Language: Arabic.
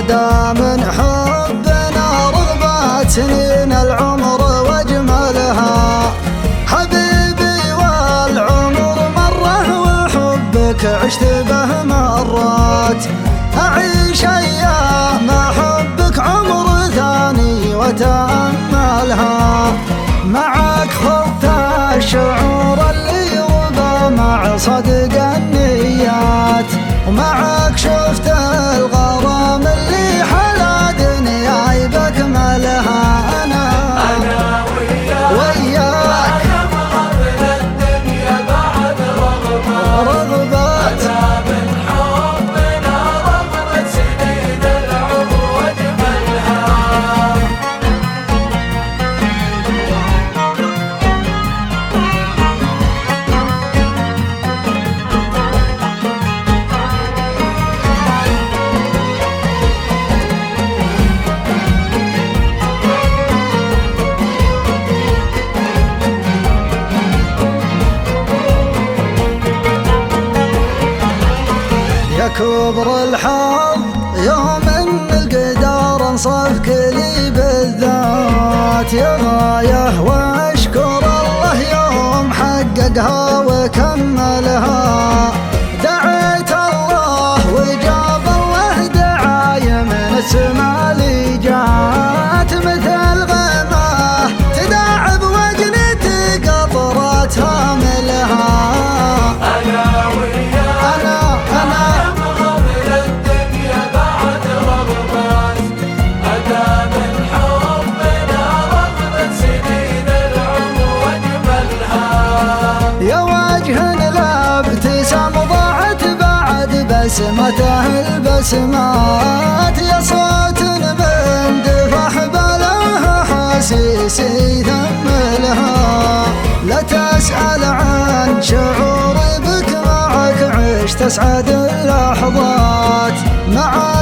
عدا من حبنا رغبات سنين العمر واجملها. حبيبي والعمر مره وحبك عشت به مرات، أعيش أيام حبك عمر ثاني وتأملها. معك خذت الشعور اللي يرضى مع صدق النيات، ومعك شفت الغرام اللي حلا دنياي بكملها. أنا وياك من الدنيا بعد رغبات، من حبنا رغبة سنين العمر واجملها. يا كبر الحظ يوم ان القدر انصفك لي بالذات، يا غايه واشكر الله يوم حققها وكملها. دعيت الله وجاب الله دعاية من السما لي جات، مثل غماه تداعب وجنت قطراتها ملها. بسمته البسمات، يا صوت من دفح بلاها حسيسي ثملها. لا تسأل عن شعوري بك معك عشت أسعد اللحظات، معك